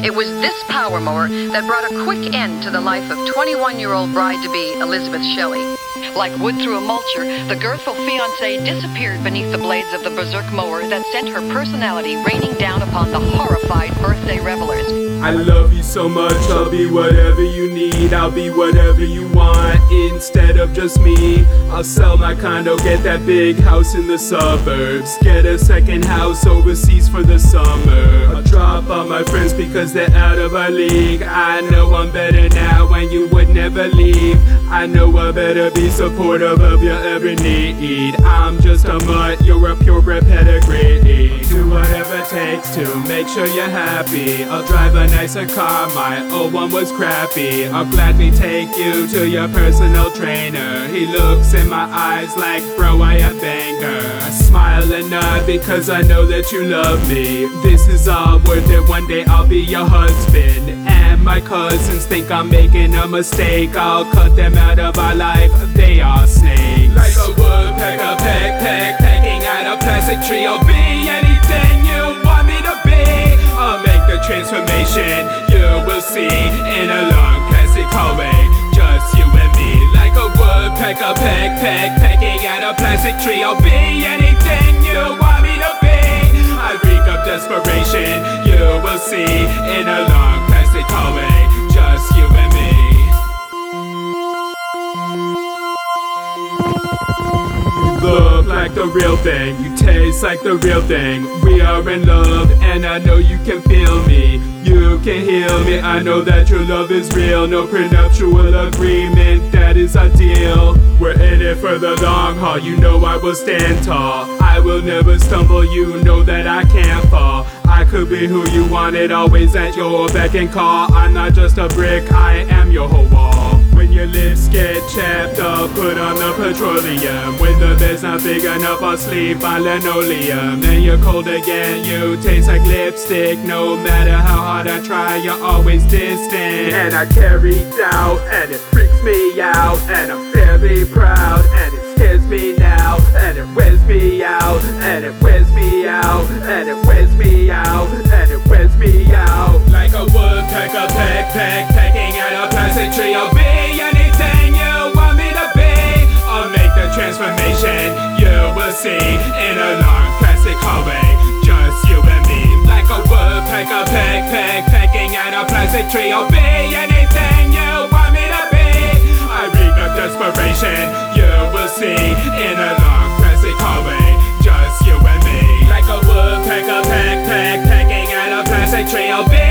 It was this power mower that brought a quick end to the life of 21-year-old bride-to-be Elizabeth Shelley. Like wood through a mulcher, the girthful fiancée disappeared beneath the blades of the berserk mower that sent her personality raining down upon the horrified birthday revelers. I love you so much, I'll be whatever you need, I'll be whatever you want, instead of just me. I'll sell my condo, get that big house in the suburbs, get a second house overseas for the summer. I'll drop all my friends because they're out of our league. I know I'm better now and you would never leave. I know I better be supportive of your every need. I'm just a mutt, you're a purebred pedigree. Do whatever it takes to make sure you're happy. I'll drive a nicer car, my old one was crappy. I'll gladly take you to your personal trainer. He looks in my eyes like, bro, I a banger. I smile and nod because I know that you love me. This is all worth it, one day I'll be your husband. And my cousins think I'm making a mistake. I'll cut them out of our life, they are snakes. Like a woodpecker, pecking at a plastic tree. I'll be anything you want me to be. I'll make the transformation you will see in a long plastic hallway, just you and me. Like a woodpecker, pecking at a plastic tree. I'll be anything you want me to be. I reek of desperation you will see in a long plastic hallway, just you and me. Look like the real thing, you taste like the real thing. We are in love and I know you can feel me. You can heal me, I know that your love is real. No prenuptial agreement, that is our deal. We're in it for the long haul, you know I will stand tall. I will never stumble, you know that I can't fall. I could be who you wanted, always at your beck and call. I'm not just a brick, I am your whole wall. When your lips get chapped, I'll put on the petroleum. When the bed's not big enough, I'll sleep on linoleum. Then you're cold again, you taste like lipstick. No matter how hard I try, you're always distant. And I carry doubt, and it freaks me out. And I'm very proud, and it scares me now. And it wears me out, and it wears me out. And it wears me out, and it wears me out. Like a woodpecker, pecking at a plastic tree. I'll be anything you want me to be. I'll make the transformation you will see in a long plastic hallway, just you and me. Like a woodpecker, pecking at a plastic tree. I'll be anything you want me to be. I reek of desperation you will see in a long plastic hallway, just you and me. Like a woodpecker, pecking at a plastic tree. I'll be